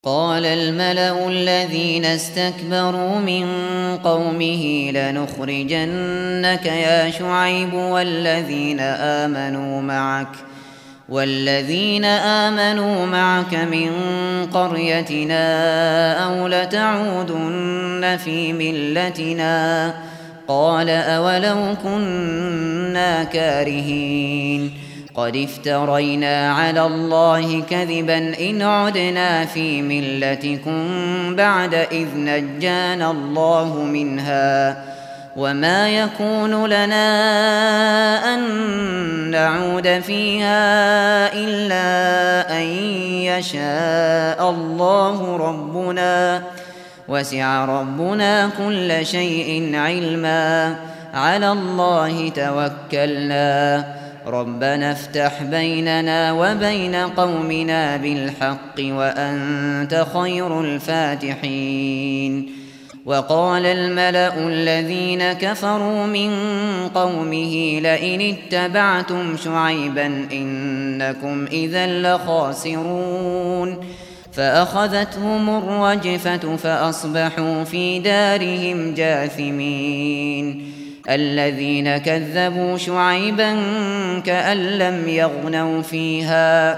قال الملأ الذين استكبروا من قومه لنخرجنك يا شعيب والذين آمنوا معك من قريتنا أو لتعودن في ملتنا. قال أولو كنا كارهين. قد افترينا على الله كذبا إن عدنا في ملتكم بعد إذ نجانا الله منها وما يكون لنا أن نعود فيها إلا أن يشاء الله ربنا وسع ربنا كل شيء علما. على الله توكلنا ربنا افتح بيننا وبين قومنا بالحق وأنت خير الفاتحين. وقال الملأ الذين كفروا من قومه لئن اتبعتم شعيبا إنكم إذا لخاسرون. فأخذتهم الرجفة فأصبحوا في دارهم جاثمين. الذين كذبوا شعيبا كأن لم يغنوا فيها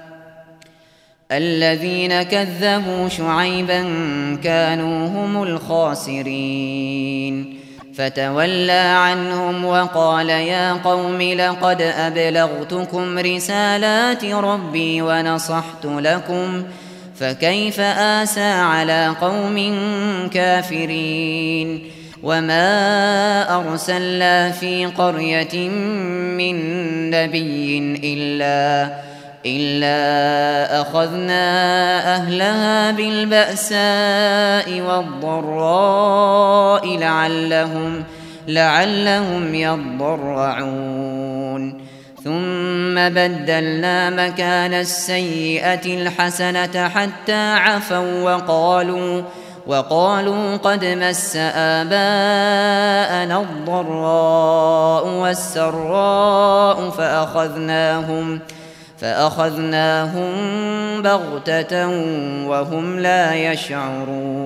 الذين كذبوا شعيبا كانوا هم الخاسرين. فتولى عنهم وقال يا قوم لقد أبلغتكم رسالات ربي ونصحت لكم فكيف آسى على قوم كافرين. وما أرسلنا في قرية من نبي إلا أخذنا أهلها بالبأساء والضراء لعلهم يضرعون. ثم بدلنا مكان السيئة الحسنة حتى عفوا وقالوا قد مس آباءنا الضراء والسراء فأخذناهم بغتة وهم لا يشعرون.